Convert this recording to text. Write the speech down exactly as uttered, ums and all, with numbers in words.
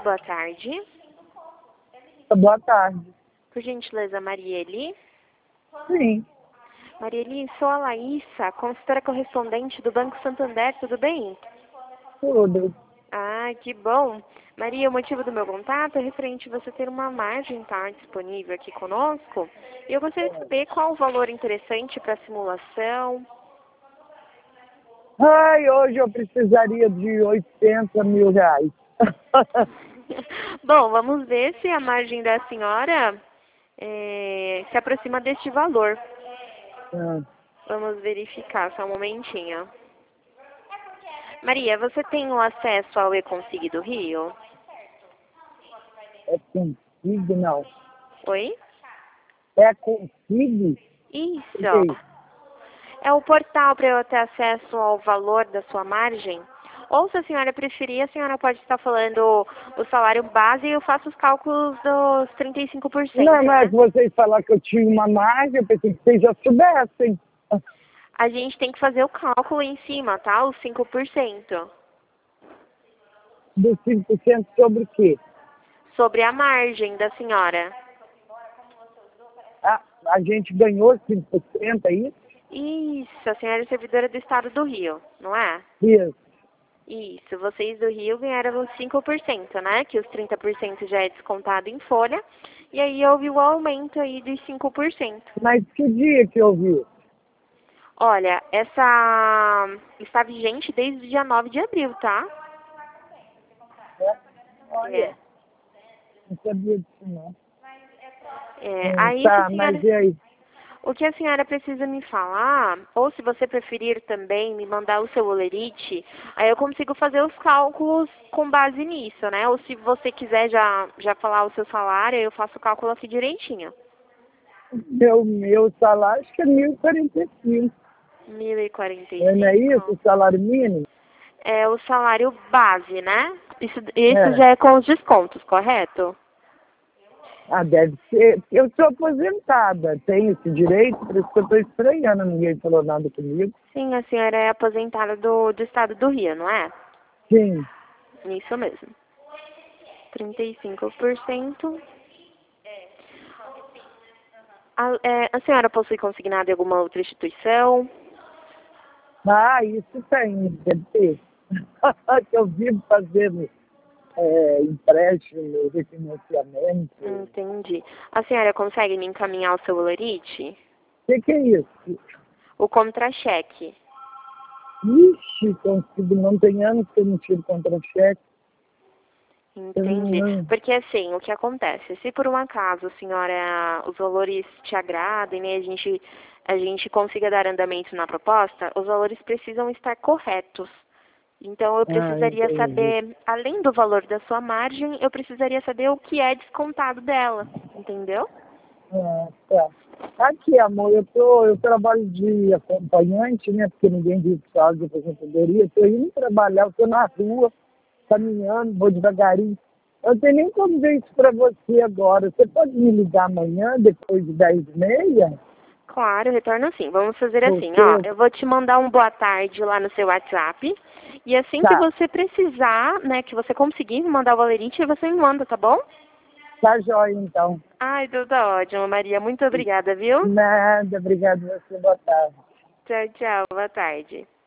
boa tarde. Boa tarde. Por gentileza, Marieli. Sim, Marieli, sou a Laísa, consultora correspondente do Banco Santander, tudo bem? tudo. Ah, que bom. Maria, o motivo do meu contato é referente a você ter uma margem tá, disponível aqui conosco. E eu gostaria de saber qual o valor interessante para a simulação. Ai, hoje eu precisaria de oitenta mil reais. Bom, vamos ver se a margem da senhora eh, se aproxima deste valor. Ah, Vamos verificar, só um momentinho. Maria, você tem o acesso ao E-Consig do Rio? é consigo, não. Oi? É consigo? O que é Isso. isso? É o portal para eu ter acesso ao valor da sua margem. Ou, se a senhora preferir, a senhora pode estar falando o salário base e eu faço os cálculos dos trinta e cinco por cento, Não, não é né? que vocês falaram que eu tinha uma margem, eu pensei que vocês já soubessem. A gente tem que fazer o cálculo em cima, tá? Os cinco por cento. Dos cinco por cento sobre o quê? Sobre a margem da senhora. A, a gente ganhou cinco por cento aí? Isso, a senhora é servidora do estado do Rio, não é? Isso. Isso, vocês do Rio ganharam os cinco por cento, né? Que os trinta por cento já é descontado em folha. E aí houve o aumento aí dos cinco por cento. Mas que dia que eu vi? Olha, essa está vigente desde o dia nove de abril, tá? É? Olha, É. não sabia disso não. É, Hum, aí, se a tá, senhora, mas e aí? o que a senhora precisa me falar, ou se você preferir também me mandar o seu olerite, aí eu consigo fazer os cálculos com base nisso, né? Ou se você quiser já, já falar o seu salário, eu faço o cálculo aqui direitinho. Meu, meu salário acho que é mil e quarenta e cinco. mil e quarenta e É, não é isso? cinco. O salário mínimo? É o salário base, né? Isso, isso É. já é com os descontos, correto? Ah, deve ser. Eu sou aposentada, tenho esse direito, por isso que eu estou estranhando, ninguém falou nada comigo. Sim, a senhora é aposentada do, do estado do Rio, não é? Sim. Isso mesmo. trinta e cinco por cento. A, é, a senhora possui consignado em alguma outra instituição? Ah, isso tem, deve ter. Que eu vivo fazendo é, empréstimo, refinanciamento. O Entendi. A senhora consegue me encaminhar o seu olerite? que, que é isso? O contra-cheque. Ixi, consigo, não tem anos que eu não tiro contra-cheque. Eu Entendi. não- Porque assim, o que acontece? Se por um acaso, senhora, os valores te agradem e a gente, a gente consiga dar andamento na proposta, os valores precisam estar corretos. Então, eu Ah, precisaria entendi. saber, além do valor da sua margem, eu precisaria saber o que é descontado dela, entendeu? Ah, tá. Aqui, amor, eu, tô, eu trabalho de acompanhante, né? Porque ninguém vive sala de aposentadoria. Estou indo trabalhar, estou na rua, caminhando, vou devagarinho. Eu não tenho nem como ver isso para você agora. Você pode me ligar amanhã, depois de dez e meia? Claro, retorno sim. Vamos fazer assim, Porque ó. eu... Eu vou te mandar um boa tarde lá no seu WhatsApp. E assim que Tá, você precisar, né, que você conseguir me mandar o valerite, você me manda, tá bom? tá jóia, então. Ai, tudo tá ótimo, Maria. Muito obrigada, viu? Nada, obrigado a você, boa tarde. Tchau, tchau. Boa tarde.